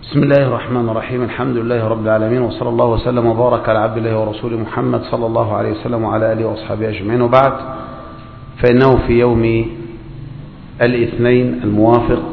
بسم الله الرحمن الرحيم. الحمد لله رب العالمين، وصلى الله وسلم وبارك على عبد الله ورسوله محمد صلى الله عليه وسلم وعلى آله وأصحابه أجمعين، وبعد، فإنه في يوم الاثنين الموافق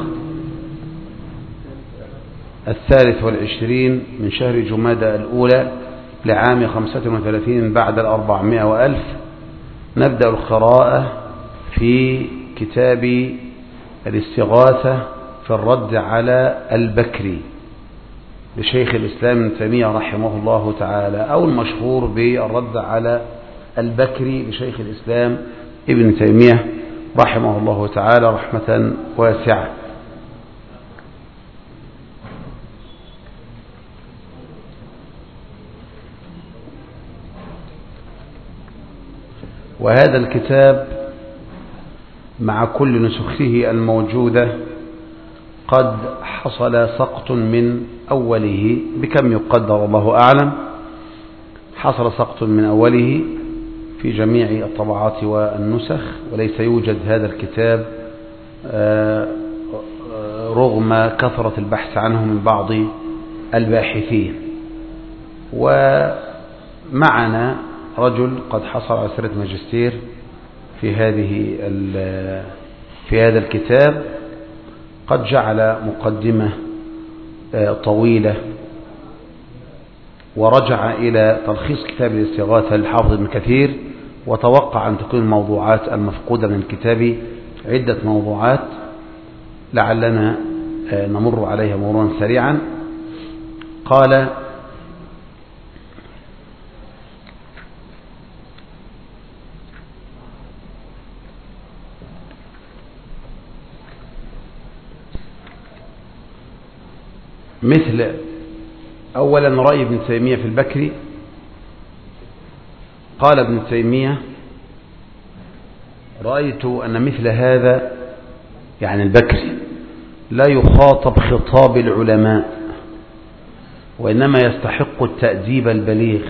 23 من شهر جمادى الأولى لعام 35 بعد 400 وألف نبدأ القراءة في كتاب الاستغاثة في الرد على البكري لشيخ الإسلام ابن تيمية رحمه الله تعالى، أو المشهور بالرد على البكري لشيخ الإسلام ابن تيمية رحمه الله تعالى رحمة واسعة. وهذا الكتاب مع كل نسخه الموجودة قد حصل سقط من أوله، بكم يقدر الله أعلم. حصل سقط من أوله في جميع الطبعات والنسخ، وليس يوجد هذا الكتاب رغم كثرة البحث عنه من بعض الباحثين. ومعنا رجل قد حصل على سنة ماجستير في هذا الكتاب، قد جعل مقدمة طويلة ورجع إلى تلخيص كتاب الاستغاثة للحافظ ابن كثير، وتوقع أن تكون الموضوعات المفقودة من الكتاب عدة موضوعات لعلنا نمر عليها مرورا سريعا. قال: مثل أولا رأي ابن تيمية في البكري. قال ابن تيمية: رأيت أن مثل هذا، يعني البكري، لا يخاطب خطاب العلماء، وإنما يستحق التأديب البليغ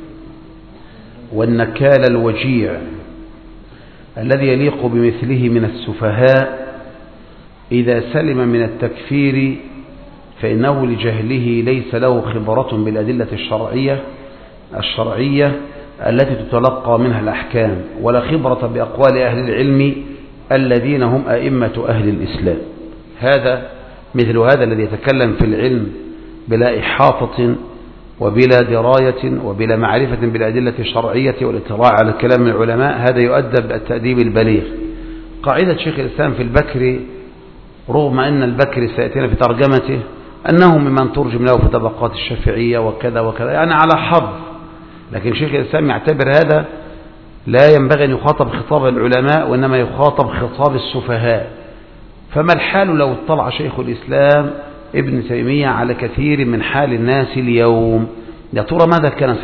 والنكال الوجيع الذي يليق بمثله من السفهاء إذا سلم من التكفير، فإنه لجهله ليس له خبرة بالأدلة الشرعية التي تتلقى منها الأحكام، ولا خبرة بأقوال أهل العلم الذين هم أئمة أهل الإسلام. هذا مثل هذا الذي يتكلم في العلم بلا إحاطة وبلا دراية وبلا معرفة بالأدلة الشرعية والاطلاع على كلام العلماء، هذا يؤدب التأديب البليغ. قاعدة شيخ الإسلام في البكري، رغم أن البكري سيأتينا في ترجمته أنه ممن ترجم له في طبقات الشافعية وكذا وكذا، يعني على حظ، لكن شيخ الإسلام يعتبر هذا لا ينبغي أن يخاطب خطاب العلماء، وإنما يخاطب خطاب السفهاء. فما الحال لو اطلع شيخ الإسلام ابن تيمية على كثير من حال الناس اليوم؟ يا ترى ماذا كان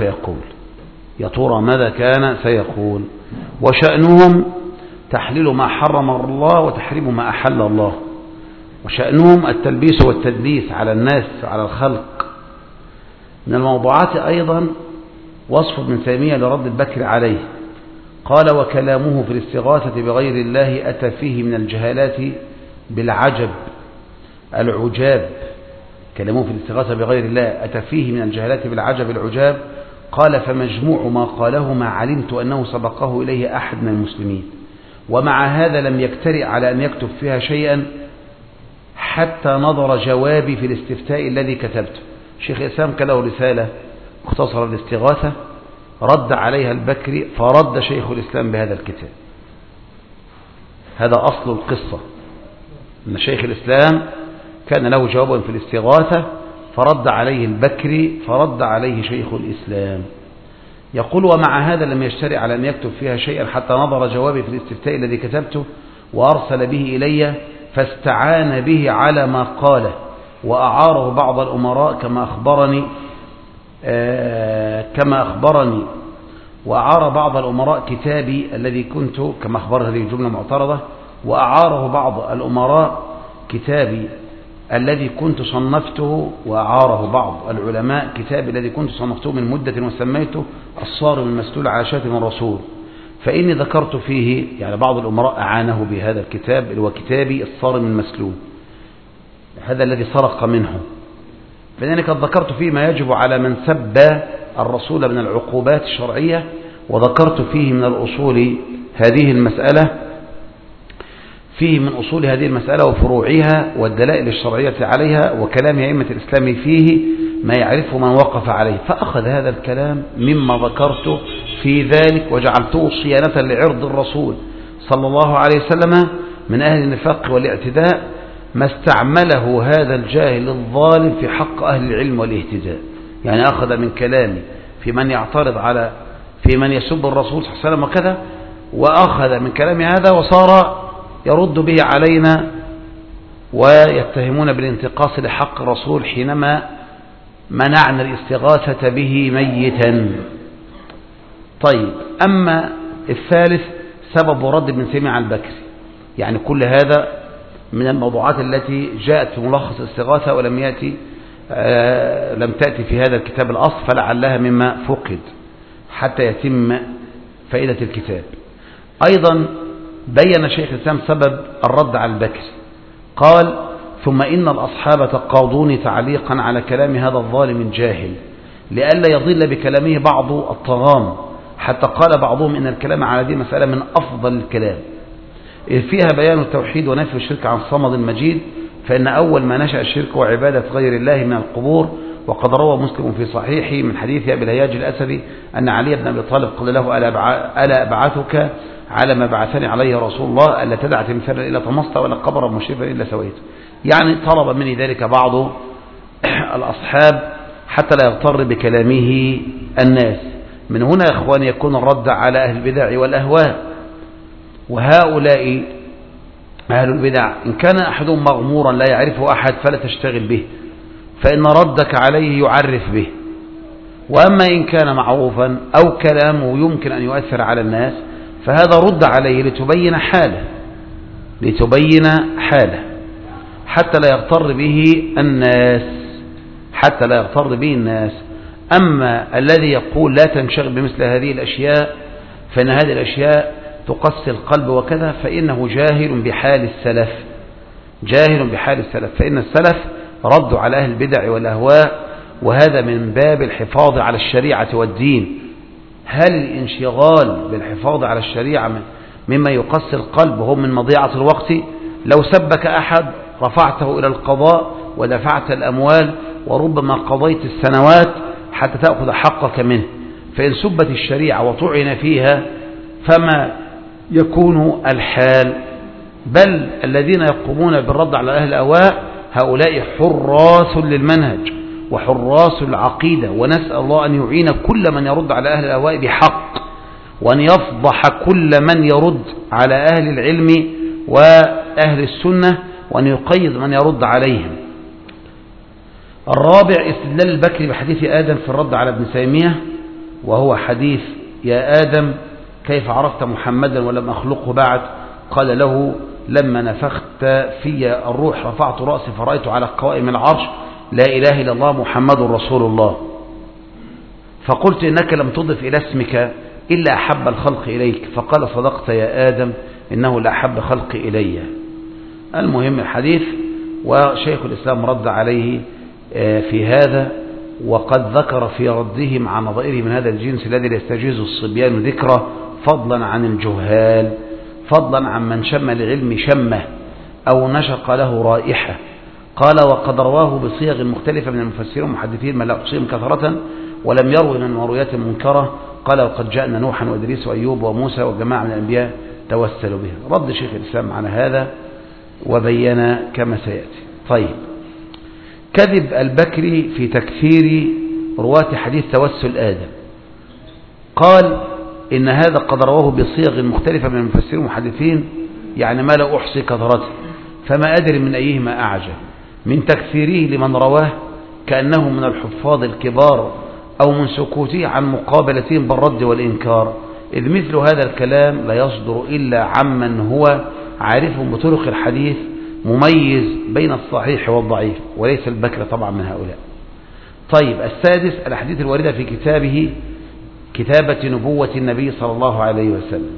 سيقول؟ وشأنهم تحليل ما حرم الله وتحريم ما أحل الله، وشأنهم التلبيس والتدليس على الناس على الخلق. من الموضوعات أيضا وصف ابن تيمية لرد البكر عليه. قال: وكلامه في الاستغاثة بغير الله أتى فيه من الجهالات بالعجب العجاب. كلامه في الاستغاثة بغير الله أتى فيه من الجهالات بالعجب العجاب. قال: فمجموع ما قاله ما علمت أنه سبقه إليه أحد من المسلمين، ومع هذا لم يجترئ على أن يكتب فيها شيئا حتى نظر جوابي في الاستفتاء الذي كتبته. شيخ الإسلام كان له رسالة مختصرة الاستغاثة رد عليها البكري، فرد شيخ الإسلام بهذا الكتاب. هذا أصل القصة، أن شيخ الإسلام كان له جواب في الاستغاثة فرد عليه البكري، فرد عليه شيخ الإسلام. يقول: ومع هذا لم يجترئ على أن يكتب فيها شيئا حتى نظر جوابي في الاستفتاء الذي كتبته وأرسل به إلي، فاستعان به على ما قاله، وأعاره بعض الأمراء كما أخبرني وأعار بعض الأمراء كتابي الذي كنت، كما أخبر، هذه جملة معترضة، وأعاره بعض الأمراء كتابي الذي كنت صنفته، وأعاره بعض العلماء كتابي الذي كنت صنفته من مدة وسميته الصارم المسلول على شاتم الرسول، فإني ذكرت فيه، يعني بعض الأمراء أعانه بهذا الكتاب اللي هو كتابي الصارم المسلول، هذا الذي سرق منه، فإنني قد ذكرت فيه ما يجب على من سب الرسول من العقوبات الشرعية، وذكرت فيه من الأصول هذه المسألة، فيه من أصول هذه المسألة وفروعها والدلائل الشرعية عليها وكلام أئمة الإسلام فيه ما يعرفه من وقف عليه. فأخذ هذا الكلام مما ذكرت في ذلك وجعلته صيانة لعرض الرسول صلى الله عليه وسلم من أهل النفاق والاعتداء، ما استعمله هذا الجاهل الظالم في حق أهل العلم والاهتداء. يعني أخذ من كلامي في من يعترض على في من يسب الرسول صلى الله عليه وسلم وكذا، وأخذ من كلامي هذا وصار يرد به علينا ويتهمون بالانتقاص لحق الرسول حينما منعنا الاستغاثة به ميتا. طيب، أما الثالث سبب رد ابن تيمية على البكري، يعني كل هذا من الموضوعات التي جاءت في ملخص الاستغاثة ولم لم تأتي في هذا الكتاب الأصل، فلعلها مما فقد حتى يتم فائدة الكتاب. أيضا بين شيخ الإسلام سبب الرد على البكري، قال: ثم إن الأصحاب تقاضوني تعليقا على كلام هذا الظالم الجاهل لئلا يضل بكلامه بعض الطغام، حتى قال بعضهم إن الكلام على هذه مسألة من أفضل الكلام، إذ فيها بيان التوحيد ونفي الشرك عن الصمد المجيد، فإن أول ما نشأ الشرك وعبادة غير الله من القبور. وقد روى مسلم في صحيحه من حديث أبي الهياج الأسدي أن علي بن أبي طالب قال له: ألا أبعثك على ما بعثني عليه رسول الله، ألا تدع تمثالا إلا طمست ولا قبرا مشرفا إلا سويته. يعني طلب مني ذلك بعض الأصحاب حتى لا يغتر بكلامه الناس. من هنا يا إخواني يكون الرد على أهل البدع والأهواء، وهؤلاء أهل البدع إن كان أحدهم مغمورا لا يعرفه أحد فلا تشتغل به، فإن ردك عليه يعرف به. وأما إن كان معروفا أو كلامه يمكن أن يؤثر على الناس فهذا رد عليه لتبين حاله حتى لا يغتر به الناس. أما الذي يقول لا تنشغل بمثل هذه الأشياء فإن هذه الأشياء تقسي القلب وكذا، فإنه جاهل بحال السلف، فإن السلف ردوا على أهل البدع والأهواء، وهذا من باب الحفاظ على الشريعة والدين. هل الانشغال بالحفاظ على الشريعة مما يقسي القلب وهو من مضيعة الوقت؟ لو سبك أحد رفعته إلى القضاء ودفعت الأموال وربما قضيت السنوات حتى تأخذ حقك منه. فإن سبت الشريعة وطعن فيها فما يكون الحال؟ بل الذين يقومون بالرد على أهل الأهواء هؤلاء حراس للمنهج وحراس العقيدة، ونسأل الله أن يعين كل من يرد على أهل الأهواء بحق، وأن يفضح كل من يرد على أهل العلم وأهل السنة، وأن يقيد من يرد عليهم. الرابع استدلال البكري بحديث آدم في الرد على ابن تيمية، وهو حديث: يا آدم كيف عرفت محمدا ولم أخلقه بعد؟ قال له: لما نفخت في الروح رفعت رأسي فرأيت على قوائم العرش لا إله إلا الله محمد رسول الله، فقلت إنك لم تضف إلى اسمك إلا أحب الخلق إليك، فقال: صدقت يا آدم إنه لأحب خلق إلي. المهم الحديث، وشيخ الإسلام رد عليه في هذا، وقد ذكر في ردهم عن نظائره من هذا الجنس الذي يستجيز الصبيان ذكره، فضلا عن الجهال، فضلا عن من شم العلم شمه أو نشق له رائحة. قال: وقد رواه بصيغ مختلفة من المفسرين والمحدثين ما لا أحصيهم كثرة ولم يروي من مرويات منكرة. قال: وقد جاءنا نوحا وإدريس وأيوب وموسى وجماعة من الأنبياء توسلوا به. رد شيخ الإسلام على هذا وبين كما سيأتي. طيب، كذب البكري في تكفير رواة حديث توسل آدم. قال: إن هذا قد رواه بصيغ مختلفة من المفسرين والمحدثين، يعني ما لا أحصي كثرته، فما أدري من أيهما أعجب، من تكفيره لمن رواه كأنه من الحفاظ الكبار أو من سكوته عن مقابلتهم بالرد والإنكار، إذ مثل هذا الكلام لا يصدر إلا عمن هو عارف بطرق الحديث مميز بين الصحيح والضعيف، وليس البكر طبعا من هؤلاء. طيب، السادس الأحاديث الواردة في كتابه كتابة نبوة النبي صلى الله عليه وسلم.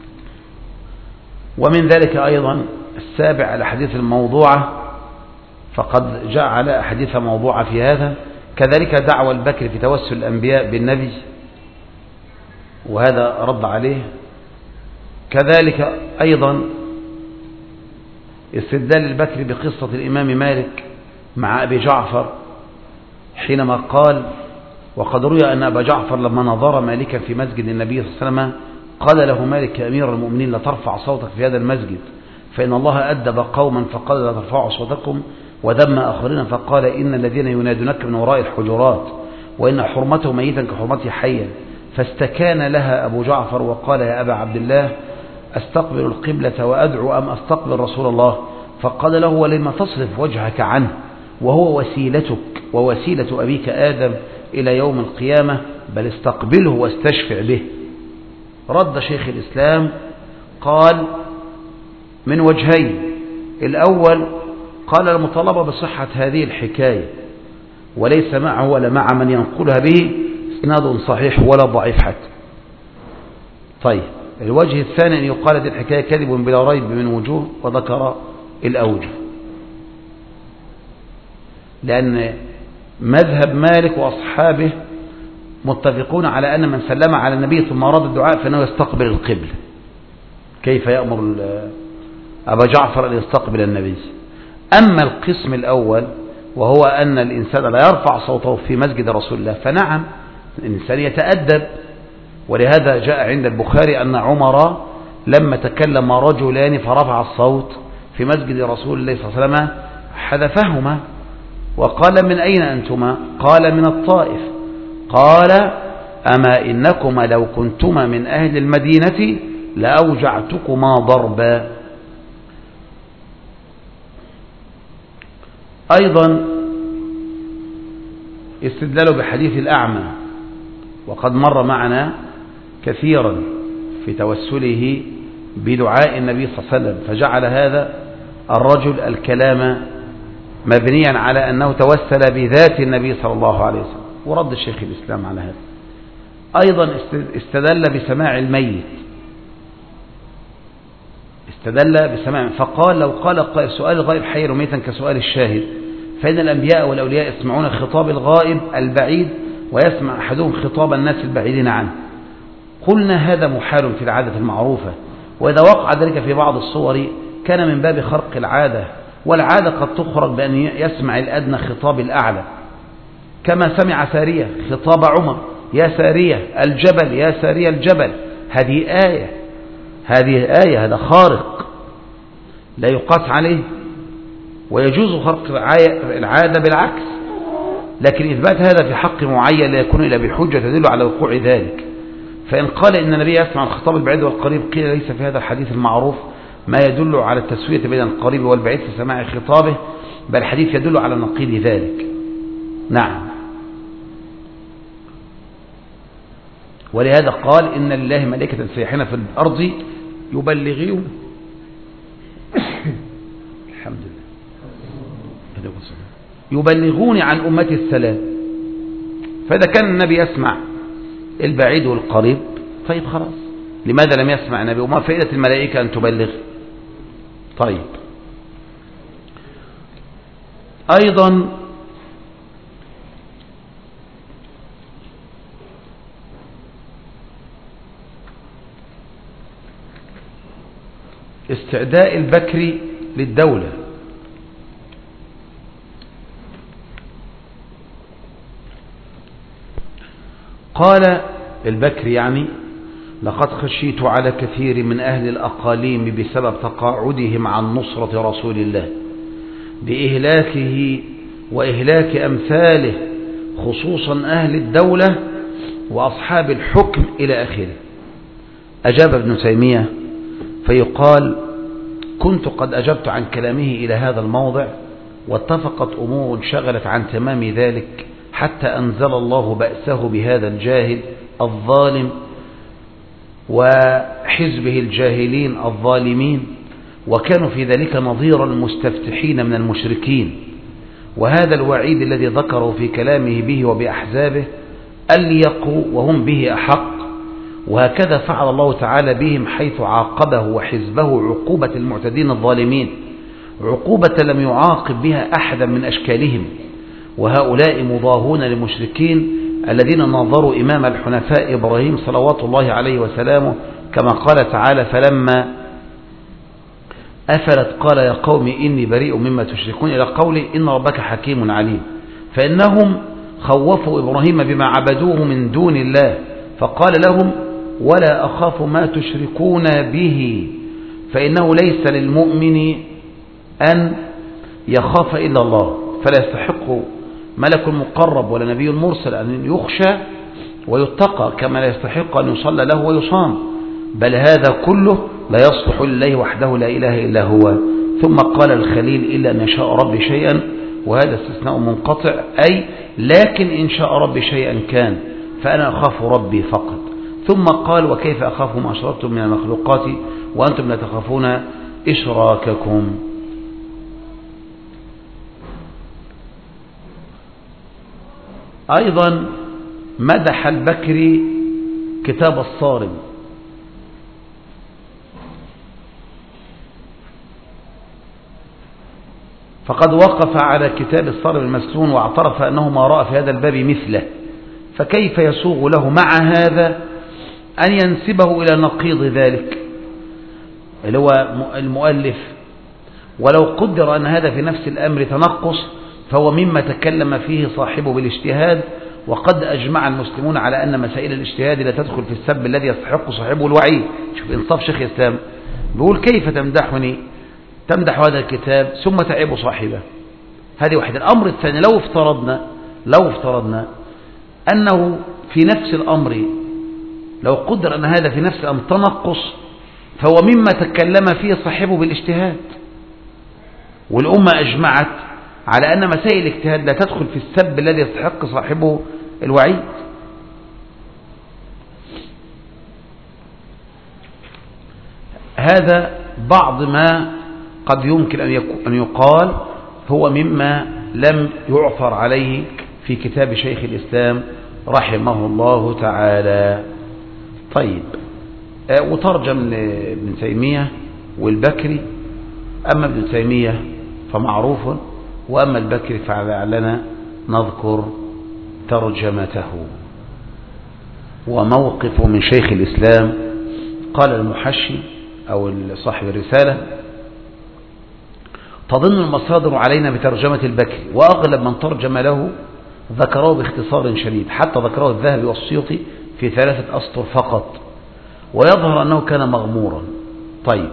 ومن ذلك أيضا السابع الأحاديث الموضوعة فقد جعل أحاديث موضوعة في هذا. كذلك دعوى البكر في توسل الأنبياء بالنبي، وهذا رد عليه. كذلك أيضا استدلال البكر بقصة الإمام مالك مع أبي جعفر حينما قال: وقد روي أن أبا جعفر لما نظر مالكا في مسجد النبي صلى الله عليه وسلم قال له مالك: يا أمير المؤمنين، لا ترفع صوتك في هذا المسجد، فإن الله أدب قوما فقال لا ترفعوا صوتكم، وذم آخرين فقال إن الذين ينادونك من وراء الحجرات وإن حرمته ميتا كحرمته حيا. فاستكان لها أبو جعفر وقال: يا أبا عبد الله، أستقبل القبلة وأدعو أم أستقبل رسول الله؟ فقال له: ولما تصرف وجهك عنه وهو وسيلتك ووسيلة أبيك آدم إلى يوم القيامة، بل استقبله واستشفع به. رد شيخ الإسلام قال من وجهين: الأول قال المطالبة بصحة هذه الحكاية وليس معه ولا مع من ينقلها به إسناد صحيح ولا ضعيف حتى. طيب، الوجه الثاني أن يقال هذه الحكاية كذب بلا ريب من وجوه، وذكر الأوجه، لأن مذهب مالك وأصحابه متفقون على أن من سلم على النبي ثم أراد الدعاء فإنه يستقبل القبلة. كيف يأمر أبا جعفر أن يستقبل النبي؟ أما القسم الأول وهو أن الإنسان لا يرفع صوته في مسجد رسول الله، فنعم الإنسان يتأدب. ولهذا جاء عند البخاري أن عمر لما تكلم رجلان فرفع الصوت في مسجد رسول الله صلى الله عليه وسلم حذفهما وقال: من أين أنتما؟ قال: من الطائف. قال: أما إنكما لو كنتما من أهل المدينة لأوجعتكما ضربا. أيضا استدلال بحديث الأعمى، وقد مر معنا كثيرا في توسله بدعاء النبي صلى الله عليه وسلم، فجعل هذا الرجل الكلام مبنيا على أنه توسل بذات النبي صلى الله عليه وسلم، ورد الشيخ الإسلام على هذا. أيضا استدل بسماع الميت، استدل بسماع، فقال: لو قال سؤال الغائب حيا وميتا كسؤال الشاهد، فإن الأنبياء والأولياء يسمعون خطاب الغائب البعيد ويسمع أحدهم خطاب الناس البعيدين عنه. قلنا هذا محال في العادة المعروفة، وإذا وقع ذلك في بعض الصور كان من باب خرق العادة، والعادة قد تخرج بأن يسمع الأدنى خطاب الأعلى، كما سمع سارية خطاب عمر: يا سارية الجبل، يا سارية الجبل. هذه آية، هذا خارق لا يقاس عليه، ويجوز خرق العادة بالعكس، لكن إثبات هذا في حق معين لا يكون إلا بحجة تدل على وقوع ذلك. فإن قال إن النبي يسمع الخطاب البعيد والقريب، قيل ليس في هذا الحديث المعروف ما يدل على التسوية بين القريب والبعيد في سماع خطابه، بل الحديث يدل على نقيض ذلك. نعم. ولهذا قال: إن لله ملائكة سيحين في الأرض يبلغون الحمد لله يبلغون عن أمتي السلام. فإذا كان النبي يسمع البعيد والقريب، طيب خلاص، لماذا لم يسمع النبي؟ وما فائدة الملائكة أن تبلغ؟ طيب. أيضا استعداء البكر للدولة. قال البكر يعني: لقد خشيت على كثير من أهل الأقاليم بسبب تقاعدهم عن نصرة رسول الله بإهلاكه وإهلاك أمثاله، خصوصا أهل الدولة وأصحاب الحكم إلى آخره. أجاب ابن تيمية فيقال: كنت قد أجبت عن كلامه إلى هذا الموضع، واتفقت أمور شغلت عن تمام ذلك حتى أنزل الله بأسه بهذا الجاهل الظالم وحزبه الجاهلين الظالمين، وكانوا في ذلك نظير المستفتحين من المشركين. وهذا الوعيد الذي ذكره في كلامه به وبأحزابه أليق وهم به أحق، وهكذا فعل الله تعالى بهم حيث عاقبه وحزبه عقوبة المعتدين الظالمين. عقوبة لم يعاقب بها أحدا من أشكالهم، وهؤلاء مضاهون للمشركين الذين نظروا إمام الحنفاء إبراهيم صلوات الله عليه وسلامه كما قال تعالى: فلما أفلت قال يا قوم إني بريء مما تشركون، إلى قوله إن ربك حكيم عليم. فإنهم خوفوا إبراهيم بما عبدوه من دون الله، فقال لهم: ولا أخاف ما تشركون به، فإنه ليس للمؤمن أن يخاف إلا الله، فلا يستحق ملك مقرب ولا نبي مرسل أن يخشى ويتقى، كما لا يستحق أن يصلى له ويصام، بل هذا كله لا يصلح لله وحده لا إله إلا هو. ثم قال الخليل: إلا أن يشاء ربي شيئا، وهذا استثناء منقطع، أي لكن إن شاء ربي شيئا كان، فأنا أخاف ربي فقط. ثم قال: وكيف أخاف ما أشركتم من المخلوقات وأنتم لا تخافون إشراككم. أيضا مدح البكري كتاب الصارم، فقد وقف على كتاب الصارم المسنون واعترف أنه ما رأى في هذا الباب مثله، فكيف يسوغ له مع هذا أن ينسبه إلى نقيض ذلك اللي هو المؤلف؟ ولو قدر أن هذا في نفس الأمر تنقص فهو مما تكلم فيه صاحبه بالاجتهاد، وقد أجمع المسلمون على أن مسائل الاجتهاد لا تدخل في السب الذي يستحق صاحبه الوعيد. شوف إنصاف شيخ الإسلام، بيقول: كيف تمدحني، تمدح هذا الكتاب ثم تعيب صاحبه؟ هذه واحدة. الأمر الثاني، لو افترضنا أنه في نفس الأمر، لو قدر أن هذا في نفس الأمر تنقص، فهو مما تكلم فيه صاحبه بالاجتهاد، والأمة أجمعت على أن مسائل الاجتهاد لا تدخل في السب الذي يستحق صاحبه الوعيد. هذا بعض ما قد يمكن أن يقال هو مما لم يعثر عليه في كتاب شيخ الإسلام رحمه الله تعالى. طيب، وترجم لابن تيمية والبكري، أما ابن تيمية فمعروف، وأما البكري فلعلنا نذكر ترجمته. وموقف من شيخ الإسلام، قال المحشي أو صاحب الرسالة: تظن المصادر علينا بترجمة البكري، وأغلب من ترجم له ذكره باختصار شديد، حتى ذكره الذهبي والسيوطي في 3 أسطر فقط، ويظهر أنه كان مغمورا. طيب،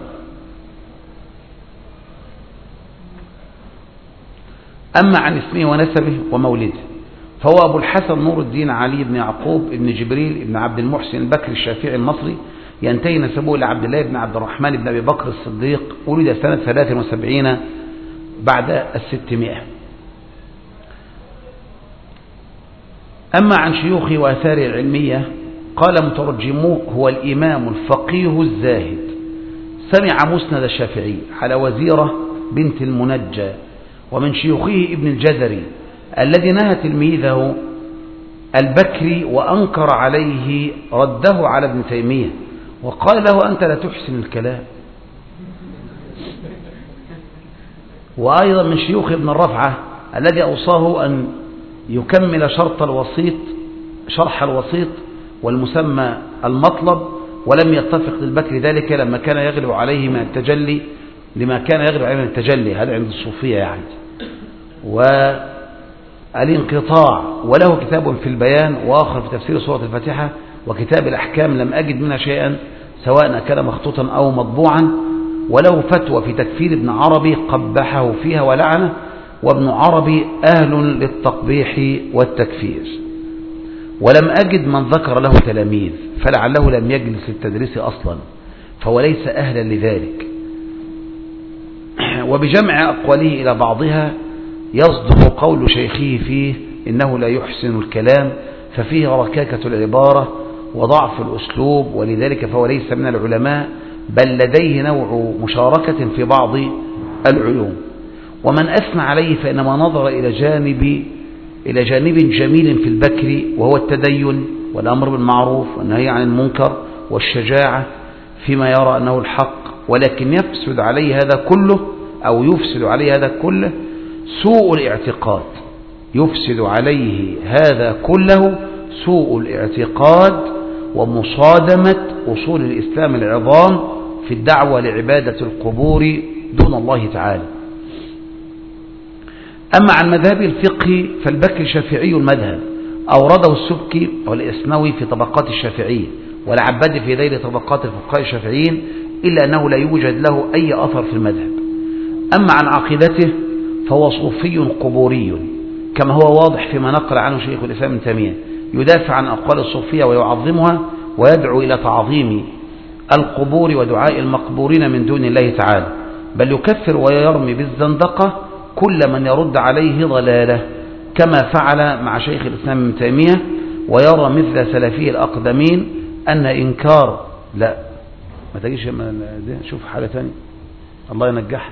أما عن اسمه ونسبه ومولده فهو أبو الحسن نور الدين علي بن يعقوب بن جبريل بن عبد المحسن البكري الشافعي المصري، ينتهي نسبه إلى عبد الله بن عبد الرحمن بن أبي بكر الصديق، ولد سنة 73 بعد 600. أما عن شيوخه وآثاره العلمية قال مترجموه: هو الإمام الفقيه الزاهد، سمع مسند الشافعي على وزيرة بنت المنجى، ومن شيوخه ابن الجزري الذي نهى تلميذه البكري وأنكر عليه رده على ابن تيمية، وقال له: أنت لا تحسن الكلام. وأيضا من شيوخ ابن الرفعة الذي أوصاه أن يكمل شرح الوسيط والمسمى المطلب، ولم يتفق للبكري ذلك لما كان يغلب عليه من التجلي، هذا عند الصوفية يعني، والانقطاع. وله كتاب في البيان، وآخر في تفسير سورة الفاتحة، وكتاب الأحكام لم أجد منها شيئا سواء كان مخطوطا أو مطبوعا. وله فتوى في تكفير ابن عربي قبحه فيها ولعنه، وابن عربي أهل للتقبيح والتكفير، ولم أجد من ذكر له تلاميذ، فلعله لم يجلس للتدريس أصلا، فهو ليس أهلا لذلك. وبجمع أقواله إلى بعضها يصدق قول شيخه فيه: إنه لا يحسن الكلام، ففيه ركاكة العبارة وضعف الأسلوب، ولذلك فهو ليس من العلماء، بل لديه نوع مشاركة في بعض العلوم. ومن أثنى عليه فإنما نظر إلى جانب جميل في البكري، وهو التدين والأمر بالمعروف والنهي عن المنكر والشجاعة فيما يرى أنه الحق، ولكن يفسد عليه هذا كله أو يفسد عليه هذا كله سوء الاعتقاد. يفسد عليه هذا كله سوء الاعتقاد ومصادمة أصول الإسلام العظام في الدعوة لعبادة القبور دون الله تعالى. أما عن مذهب الفقه فالبكري شافعي المذهب، أورده السبكي والإسنوي في طبقات الشافعية، والعبادي في ذيل طبقات الفقهاء الشافعيين، إلا أنه لا يوجد له أي أثر في المذهب. أما عن عقيدته فهو صوفي قبوري كما هو واضح فيما نقل عنه شيخ الإسلام ابن تيمية، يدافع عن أقوال الصوفية ويعظمها ويدعو إلى تعظيم القبور ودعاء المقبورين من دون الله تعالى، بل يكفر ويرمي بالزندقة كل من يرد عليه ضلاله كما فعل مع شيخ الإسلام ابن تيمية، ويرى مثل سلفيه الأقدمين أن إنكار لا ما تجيش شوف حالة ثانية الله ينجحك،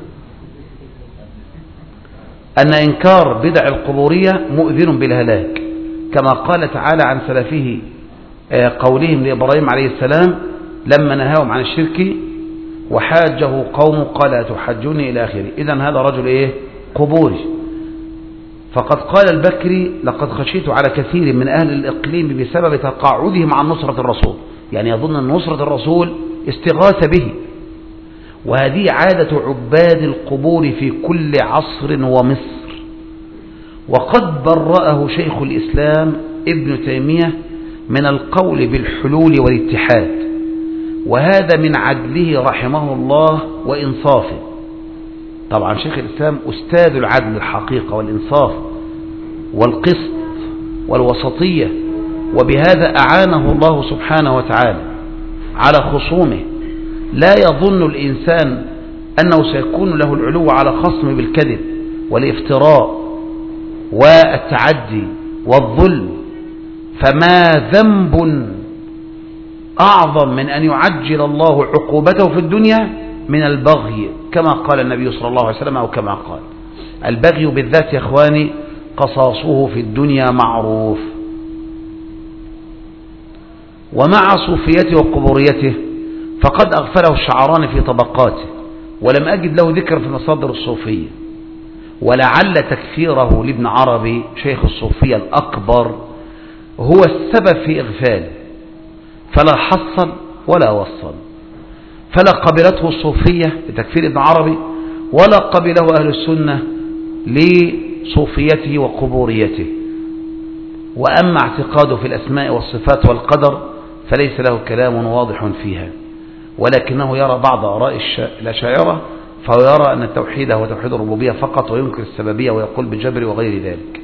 أن إنكار بدع القبورية مؤذن بالهلاك كما قال تعالى عن سلفه قولهم لإبراهيم عليه السلام لما نهاهم عن الشرك وحاجه قوم قال تحجوني إلى آخره. إذن هذا رجل قبوري. فقد قال البكري لقد خشيت على كثير من أهل الإقليم بسبب تقاعدهم عن نصرة الرسول، يعني يظن أن نصرة الرسول استغاثة به، وهذه عادة عباد القبور في كل عصر ومصر. وقد برأه شيخ الإسلام ابن تيمية من القول بالحلول والاتحاد، وهذا من عدله رحمه الله وإنصافه. طبعا شيخ الإسلام أستاذ العدل الحقيقة والإنصاف والقسط والوسطية، وبهذا أعانه الله سبحانه وتعالى على خصومه. لا يظن الإنسان أنه سيكون له العلو على خصم بالكذب والافتراء والتعدي والظلم، فما ذنب أعظم من أن يعجل الله عقوبته في الدنيا من البغي، كما قال النبي صلى الله عليه وسلم، أو كما قال البغي بالذات يا إخواني قصاصه في الدنيا معروف. ومع صوفيته وقبوريته فقد أغفله الشعراني في طبقاته، ولم أجد له ذكر في مصادر الصوفية، ولعل تكفيره لابن عربي شيخ الصوفية الأكبر هو السبب في إغفاله، فلا حصل ولا وصل، فلا قبلته الصوفية لتكفير ابن عربي، ولا قبله أهل السنة لصوفيته وقبوريته. وأما اعتقاده في الأسماء والصفات والقدر فليس له كلام واضح فيها، ولكنه يرى بعض آراء الأشاعرة، فهو يرى أن التوحيد هو توحيد الربوبية فقط، وينكر السببية ويقول بالجبر وغير ذلك.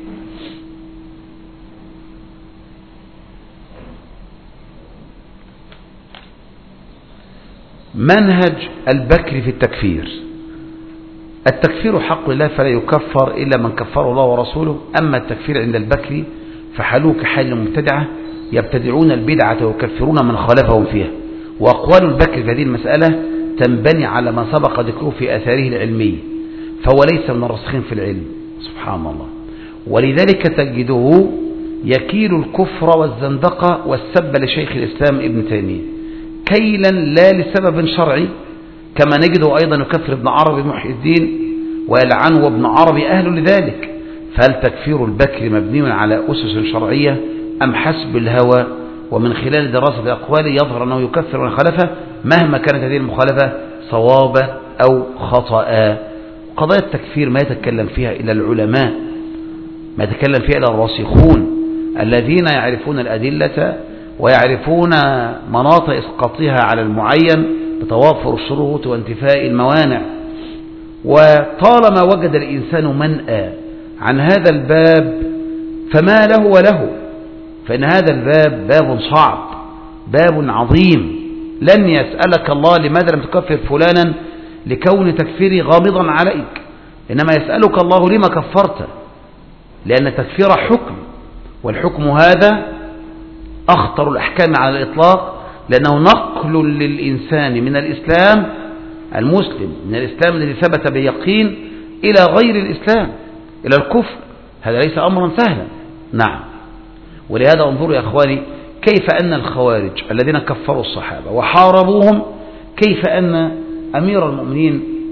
منهج البكري في التكفير: التكفير حق الله فلا يكفر إلا من كفره الله ورسوله. أما التكفير عند البكري فحالوه كحال المبتدعة، يبتدعون البدعة ويكفرون من خالفهم فيها. وأقوال البكري في هذه المسألة تنبني على ما سبق ذكره في آثاره العلمية، فهو ليس من الراسخين في العلم سبحان الله. ولذلك تجده يكيل الكفر والزندقة والسب لشيخ الإسلام ابن تيمية كيلا لا لسبب شرعي، كما نجده أيضا يكفر ابن عربي محي الدين ويلعنه ابن عربي أهل لذلك. فهل تكفير البكري مبني على أسس شرعية أم حسب الهوى؟ ومن خلال دراسة أقواله يظهر أنه يكفر من خالفه مهما كانت هذه المخالفة صوابة أو خطأ. قضايا التكفير ما يتكلم فيها إلى العلماء، ما يتكلم فيها إلى الراسخون الذين يعرفون الأدلة ويعرفون مناط إسقاطها على المعين بتوافر الشروط وانتفاء الموانع. وطالما وجد الإنسان منأى عن هذا الباب فما له وله، فإن هذا الباب باب صعب، باب عظيم. لن يسألك الله لماذا لم تكفر فلانا لكون تكفيري غامضا عليك، إنما يسألك الله لما كفرت، لأن تكفير حكم، والحكم هذا أخطر الأحكام على الإطلاق، لأنه نقل للإنسان من الإسلام المسلم، من الإسلام الذي ثبت بيقين، إلى غير الإسلام، إلى الكفر. هذا ليس أمرا سهلا. نعم. ولهذا انظروا يا أخواني كيف أن الخوارج الذين كفروا الصحابة وحاربوهم، كيف أن أمير المؤمنين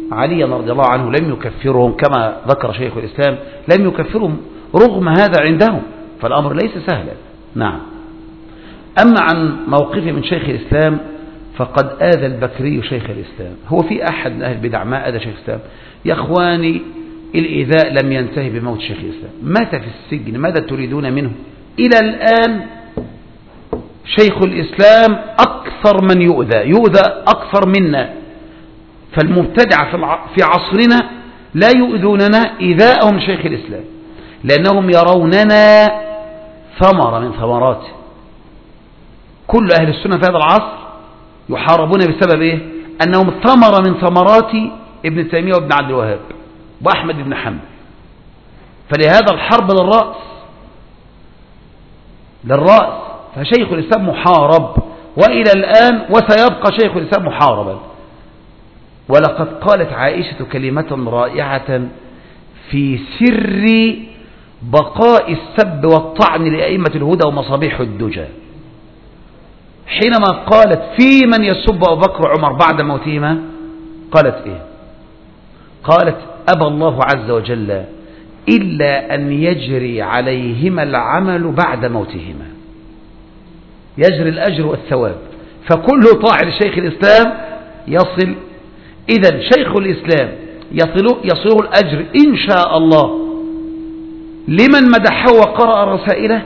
علي رضي الله عنه لم يكفرهم كما ذكر شيخ الإسلام، لم يكفرهم رغم هذا عندهم، فالأمر ليس سهلا. نعم. أما عن موقفه من شيخ الإسلام فقد آذى البكري شيخ الإسلام. هو في أحد من أهل البدع ما آذى شيخ الإسلام؟ يا أخواني، الإيذاء لم ينتهي بموت شيخ الإسلام، مات في السجن، ماذا تريدون منه؟ إلى الآن شيخ الإسلام أكثر من يؤذى أكثر منا، فالمبتدع في عصرنا لا يؤذوننا إيذاءهم شيخ الإسلام، لأنهم يروننا ثمرة من ثمراته. كل أهل السنة في هذا العصر يحاربون بسبب إيه؟ أنهم ثمرة من ثمرات ابن تيمية وابن عبد الوهاب وأحمد بن حنبل، فلهذا الحرب للرأس. فشيخ الإسلام محارب وإلى الآن، وسيبقى شيخ الإسلام محاربا. ولقد قالت عائشة كلمة رائعة في سر بقاء السب والطعن لأئمة الهدى ومصابيح الدجى، حينما قالت في من يسب أبو بكر وعمر بعد موتهما، قالت إيه؟ قالت أبى الله عز وجل إلا أن يجري عليهما العمل بعد موتهما، يجري الأجر والثواب، فكل طاعة لشيخ الإسلام يصل. إذن شيخ الإسلام يصله الأجر إن شاء الله لمن مدحه وقرأ رسائله،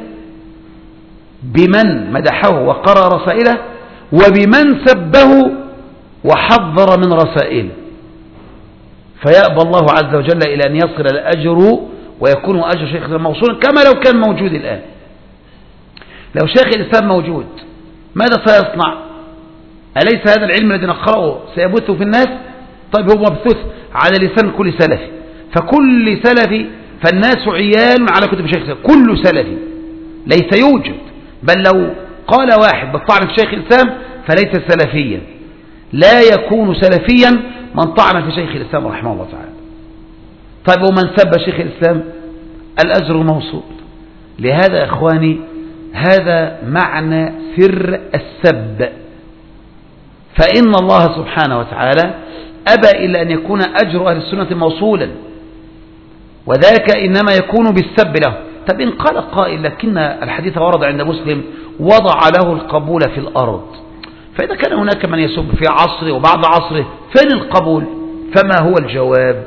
بمن مدحه وقرأ رسائله، وبمن سبه وحذر من رسائله، فيأبى الله عز وجل إلى أن يصل الأجر ويكون أجر شيخ الإسلام موصولا كما لو كان موجود الآن. لو شيخ الإسلام موجود ماذا سيصنع؟ أليس هذا العلم الذي نقرأه سيبثه في الناس؟ طيب هو مبثوث على لسان كل سلفي، فكل سلفي، فالناس عيال على كتب شيخ الإسلام، كل سلفي ليس يوجد، بل لو قال واحد بالطعن في شيخ الإسلام فليس سلفيا، لا يكون سلفيا من طعن في شيخ الإسلام رحمه الله تعالى. طيب ومن سب شيخ الإسلام الأجر موصول. لهذا يا إخواني هذا معنى سر السب، فإن الله سبحانه وتعالى أبى إلا أن يكون أجر أهل السنة موصولا، وذاك إنما يكون بالسب له. طب إن قال قائل لكن الحديث ورد عند مسلم وضع له القبول في الأرض، فإذا كان هناك من يسب في عصره وبعد عصره فين القبول؟ فما هو الجواب؟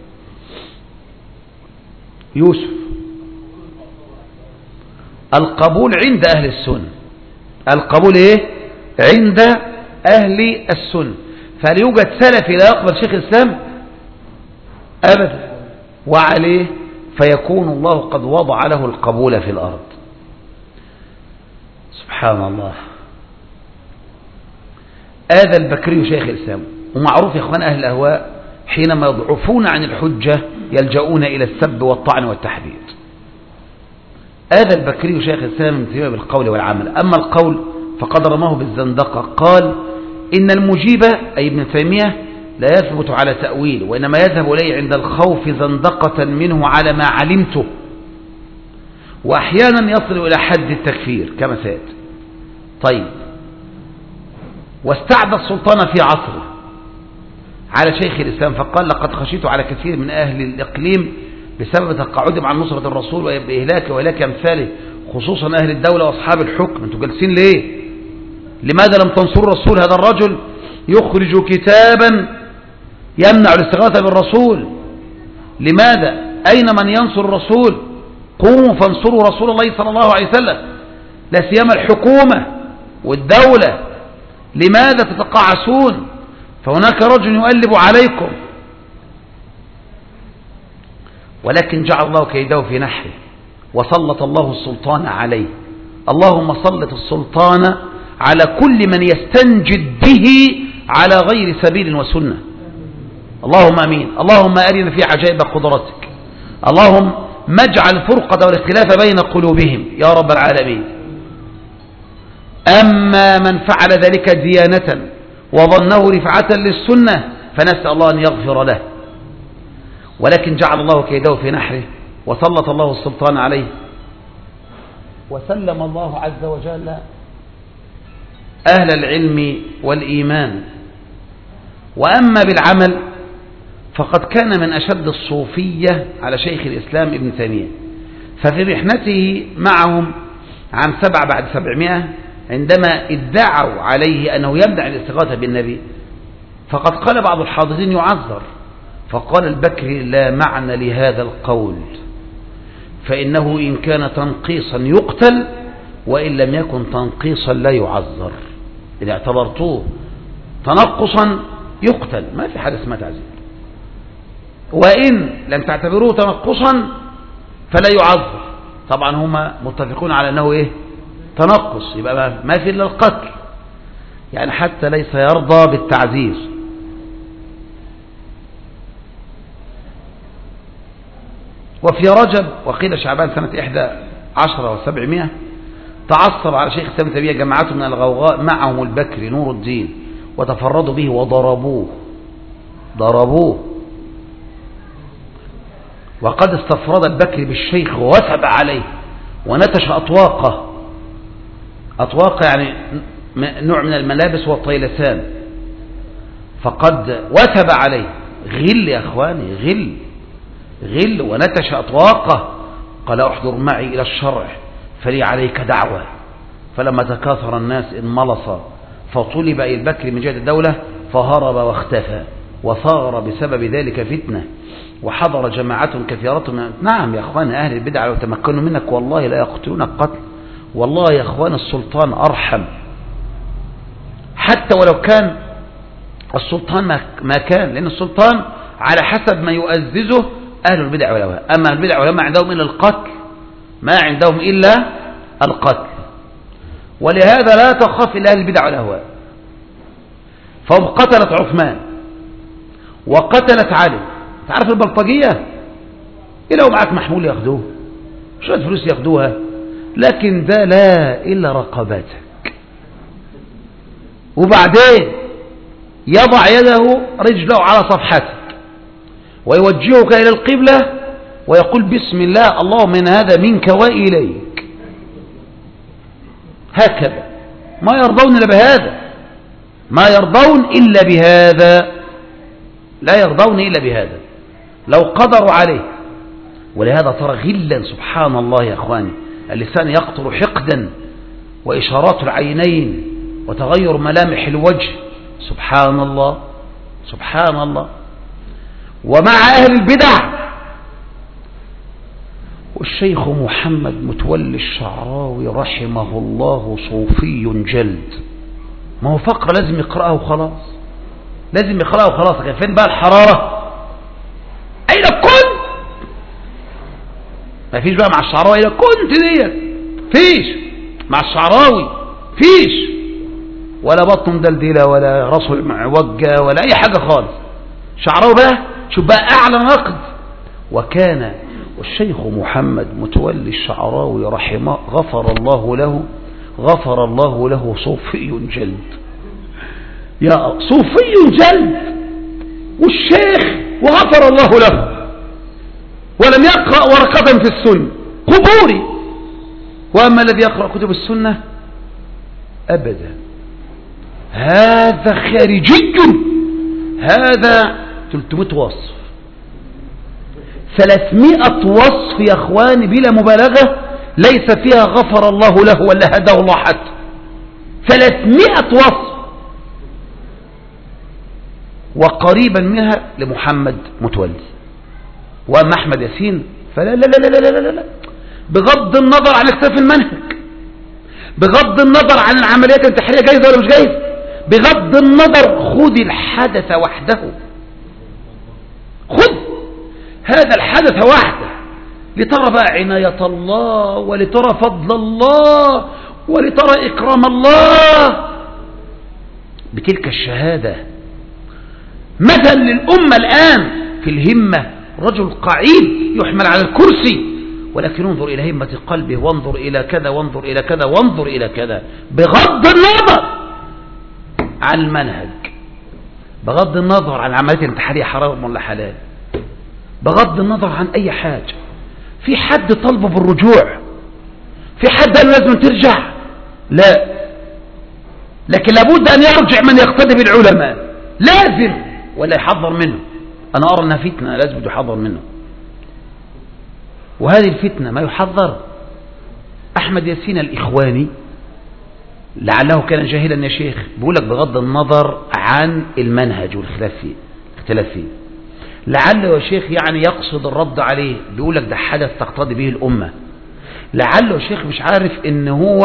يوسف، القبول عند أهل السنة، القبول إيه؟ عند أهل السنة. فهل يوجد سلفي لا يقبل شيخ الإسلام؟ أبدا. وعليه فيكون الله قد وضع له القبول في الأرض. سبحان الله. آذى البكري شيخ الإسلام. ومعروف يا إخوان أهل الأهواء حينما يضعفون عن الحجة يلجؤون إلى السب والطعن والتحديد. آذى البكري شيخ الإسلام من تيمية بالقول والعمل. أما القول فقد رماه بالزندقة، قال إن المجيب أي ابن تيمية لا يثبت على تأويل، وإنما يذهب إليه عند الخوف زندقة منه على ما علمته، وأحيانا يصل إلى حد التكفير كما سيأتي. طيب، واستعدى السلطان في عصره على شيخ الإسلام فقال لقد خشيت على كثير من أهل الإقليم بسبب تقاعدهم عن نصرة الرسول وإهلاكه وإهلاك أمثاله، خصوصا أهل الدولة وأصحاب الحكم. أنتم جالسين ليه؟ لماذا لم تنصروا الرسول؟ هذا الرجل يخرج كتابا يمنع الاستغاثة بالرسول. لماذا؟ أين من ينصر الرسول؟ قوموا فانصروا رسول الله صلى الله عليه وسلم، لا سيما الحكومة والدولة. لماذا تتقاعسون؟ فهناك رجل يؤلب عليكم. ولكن جعل الله كيده في نحره وسلط الله السلطان عليه. اللهم سلط السلطان على كل من يستنجد به على غير سبيل وسنة. اللهم امين. اللهم ارنا في عجائب قدرتك. اللهم ما اجعل الفرقة والاختلاف بين قلوبهم يا رب العالمين. أما من فعل ذلك ديانة وظنه رفعة للسنة فنسأل الله أن يغفر له. ولكن جعل الله كيده في نحره وسلط الله السلطان عليه، وسلم الله عز وجل أهل العلم والإيمان. وأما بالعمل فقد كان من أشد الصوفية على شيخ الإسلام ابن تيمية. ففي محنته معهم عام 7 بعد 700 عندما ادعوا عليه أنه يمنع الاستغاثة بالنبي، فقد قال بعض الحاضرين يعذر، فقال البكري لا معنى لهذا القول، فإنه إن كان تنقيصا يقتل، وإن لم يكن تنقيصا لا يعذر. إذا اعتبرتوه تنقصا يقتل، ما في حاجة اسمها تعذير، وإن لم تعتبروه تنقصا فلا يعذر. طبعا هما متفقون على أنه إيه؟ تنقص، يبقى ما في إلا القتل، يعني حتى ليس يرضى بالتعذير. وفي رجب وقيل شعبان سنة 11 و700 تعصب على شيخ الإسلام تيمية جماعته من الغوغاء معهم البكري نور الدين، وتفردوا به وضربوه. وقد استفرد البكري بالشيخ ووثب عليه ونتش أطواقه يعني نوع من الملابس والطيلسان، فقد وثب عليه. غل يا أخواني، غل ونتش أطواقه. قال احضر معي إلى الشرع فلي عليك دعوة. فلما تكاثر الناس انملص، فطلب إلى البكري من جهة الدولة فهرب واختفى، وثار بسبب ذلك فتنة، وحضر جماعة كثيرة نعم يا أخوان، أهل البدع لو تمكنوا منك والله لا يقتلونك قتل. والله يا أخوان السلطان أرحم، حتى ولو كان السلطان ما كان، لأن السلطان على حسب ما يؤززه أهل البدع والأهواء. أما أهل البدع والأهواء ما عندهم إلا القتل، ما عندهم إلا القتل، ولهذا لا تخاف إلا أهل البدع والأهواء. فهم قتلت عثمان وقتلت علي. تعرف البلطجية لو معك محمول ياخدوه، شوية فلوس ياخدوها، لكن ده لا إلا رقبتك. وبعدين يضع يده رجله على صفحتك ويوجهك إلى القبلة ويقول بسم الله اللهم من هذا منك وإليك، هكذا. ما يرضون إلا بهذا، ما يرضون إلا بهذا، لا يرضون إلا بهذا لو قدروا عليه. ولهذا ترى غلا سبحان الله يا أخواني، اللسان يقطر حقدا، وإشارات العينين، وتغير ملامح الوجه، سبحان الله سبحان الله. ومع أهل البدع. والشيخ محمد متولي الشعراوي رحمه الله صوفي جلد، ما هو فقرة لازم يقرأها وخلاص، لازم يقرأها وخلاص. فين بقى الحرارة؟ أين كنت؟ ما فيش بقى مع الشعراوي أين كنت ديت، فيش مع الشعراوي، فيش ولا بطن دلدلة ولا راسه معوجة ولا أي حاجة خالص. شعراوي بقى شوف بقى أعلى نقد. وكان والشيخ محمد متولي الشعراوي رحمه غفر الله له صوفي جلد، يا صوفي جلد والشيخ وغفر الله له، ولم يقرأ ورقة في السنة، قبوري. وأما الذي يقرأ كتب السنة أبدا، هذا خارجي، هذا 300 وصف 300 وصف يا أخواني بلا مبالغة، ليس فيها غفر الله له ولا هداه الله حتى. 300 وصف، وقريبا منها لمحمد متولي. وأما أحمد ياسين فلا لا لا لا لا لا لا، بغض النظر عن اختلاف المنهج، بغض النظر عن العمليات الانتحارية جايزة ولا مش جايزة، بغض النظر خذ الحدث وحده، خذ هذا الحدث وحده لترى بقى عناية الله، ولترى فضل الله، ولترى إكرام الله بتلك الشهادة. مثل للأمة الآن في الهمة، رجل قعيد يحمل على الكرسي، ولكن انظر إلى همة قلبه، وانظر إلى كذا وانظر إلى كذا وانظر إلى كذا، بغض النظر عن المنهج، بغض النظر عن العمليات الانتحارية حرام ولا حلال، بغض النظر عن أي حاجة. في حد طلبه بالرجوع؟ في حد قال لازم ترجع؟ لا، لكن لابد أن يرجع من يقتدي بالعلماء، لازم، ولا يحذر منه. أنا أرى أنها فتنة لازم يحذر منه. وهذه الفتنة ما يحذر. أحمد ياسين الإخواني لعله كان جاهلا يا شيخ، بيقول لك بغض النظر عن المنهج والاختلاف فيه، لعله يا شيخ يعني يقصد الرد عليه، بيقول لك ده حدث تقتضي به الأمة. لعله يا شيخ مش عارف ان هو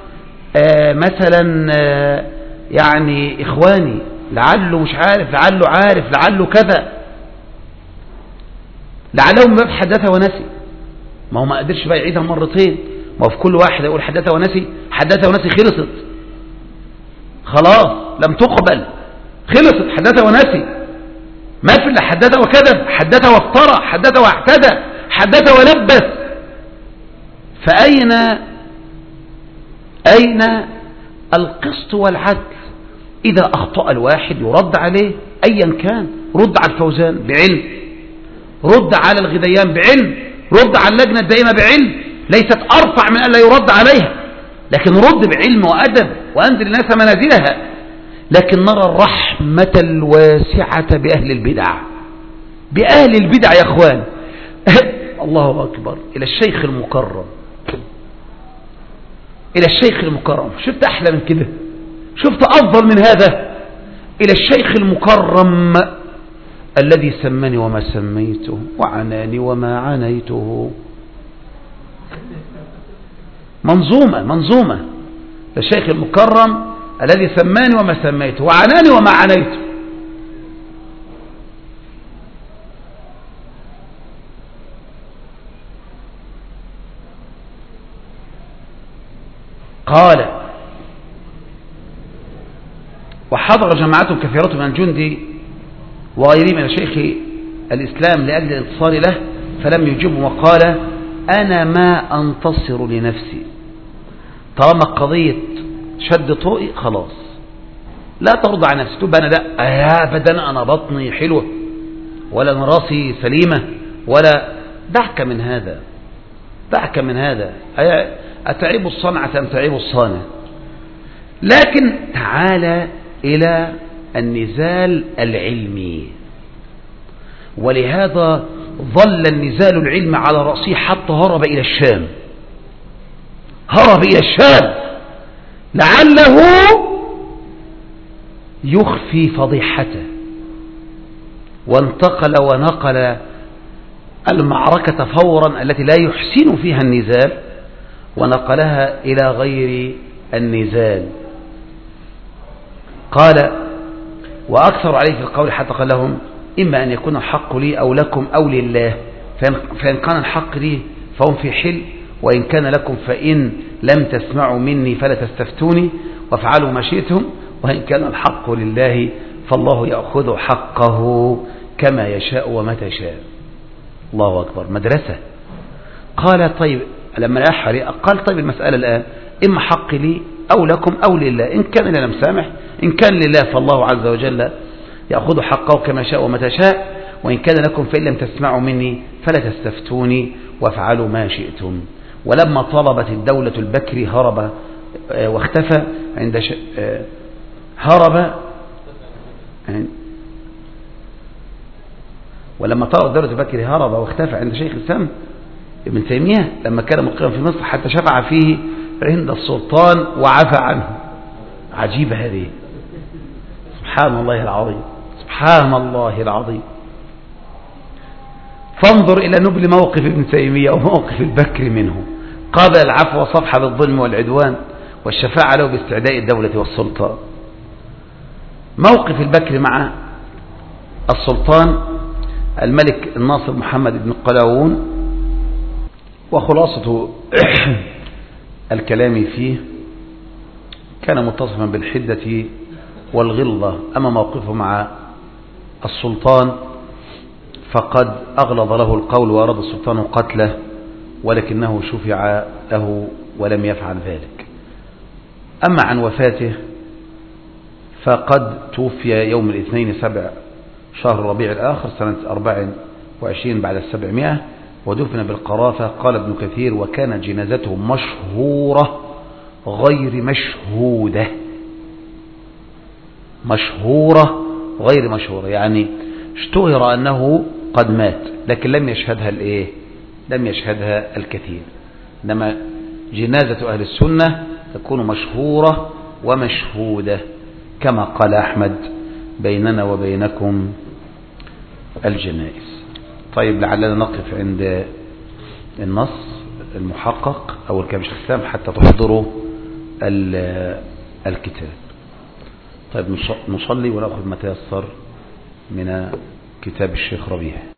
مثلا يعني إخواني، لعله مش عارف، لعله عارف، لعله كذا، لعله من باب حدث ونسي. ما هو ما قدرش بقى يعيدها مرتين، ما هو في كل واحد يقول حدث ونسي، حدث ونسي خلصت خلاص لم تقبل، خلصت حدث ونسي، ما في الا حدث وكذب، حدث وافترى، حدث واعتدى، حدث ولبس. فأين القسط والعدل؟ إذا أخطأ الواحد يرد عليه أيا كان، رد على الفوزان بعلم، رد على الغديان بعلم، رد على اللجنة الدائمة بعلم، ليست أرفع من أن لا يرد عليها، لكن رد بعلم وأدب وأنزل الناس منازلها. لكن نرى الرحمة الواسعة بأهل البدع، بأهل البدع يا أخوان. الله أكبر. إلى الشيخ المكرم، إلى الشيخ المكرم، شفت أحلى من كده؟ شفت أفضل من هذا؟ إلى الشيخ المكرم الذي سمني وما سميته وعناني وما عنيته. منظومة الشيخ المكرم الذي سماني وما سميته وعناني وما عنيته. قال: وحضر جماعة كثيرة من الجندي وغيره من شيخ الإسلام لأجل الانتصار له، فلم يجبه وقال: أنا ما أنتصر لنفسي، طالما قضية شد طوئي خلاص لا ترضى عن نفسي، تبقى أنا لا أبدا، أنا بطني حلوة ولا أنا راسي سليمة، ولا دعك من هذا، دعك من هذا، أتعيب الصنعة أم تعيب الصانع؟ لكن تعال إلى النزال العلمي، ولهذا ظل النزال العلمي على رأسه حتى هرب إلى الشام، هرب إلى الشام لعله يخفي فضيحته، وانتقل ونقل المعركة فورا التي لا يحسن فيها النزال ونقلها إلى غير النزال. قال: وأكثر عليه في القول حتى قال لهم: إما أن يكون الحق لي أو لكم أو لله، فإن كان الحق لي فهم في حل، وإن كان لكم فإن لم تسمعوا مني فلا تستفتوني وافعلوا ما شئتم، وإن كان الحق لله فالله يأخذ حقه كما يشاء ومتى شاء. الله أكبر، مدرسة. قال: طيب لما الأحري قال: طيب المسألة الآن إما حق لي أو لكم أو لله، إن كان لنا مسامح، إن كان لله فالله عز وجل يأخذ حقه كما شاء ومتى شاء، وإن كان لكم فإن لم تسمعوا مني فلا تستفتوني وافعلوا ما شئتم. ولما طلبت الدولة البكري هرب واختفى عند هرب ولما طلبت الدولة البكري هرب واختفى عند شيخ الإسلام ابن تيمية لما كان مقيما في مصر، حتى شفع فيه عند السلطان وعفى عنه. عجيبة هذه، سبحان الله العظيم، سبحان الله العظيم. فانظر إلى نبل موقف ابن تيمية وموقف البكر منه، قابل العفو وصفح بالظلم والعدوان والشفاعة له باستعداء الدولة والسلطان. موقف البكر مع السلطان الملك الناصر محمد بن قلاوون، وخلاصة الكلام فيه كان متصفا بالحدة والغلظة. أما موقفه مع السلطان فقد أغلظ له القول وأراد السلطان قتله، ولكنه شفع له ولم يفعل ذلك. أما عن وفاته فقد توفي يوم الاثنين 7 شهر ربيع الآخر سنة 24 بعد 700، ودفن بالقرافة. قال ابن كثير: وكانت جنازته مشهورة غير مشهودة، مشهورة غير مشهورة، يعني اشتهر أنه قد مات، لكن لم يشهدها الايه؟ لم يشهدها الكثير. إنما جنازة أهل السنة تكون مشهورة ومشهودة، كما قال أحمد: بيننا وبينكم الجنائز. طيب، لعلنا نقف عند النص المحقق أو الكلام الشيخ الإسلام حتى تحضروا الكتاب. طيب، نصلي ونأخذ ما تيسر من كتاب الشيخ ربيع.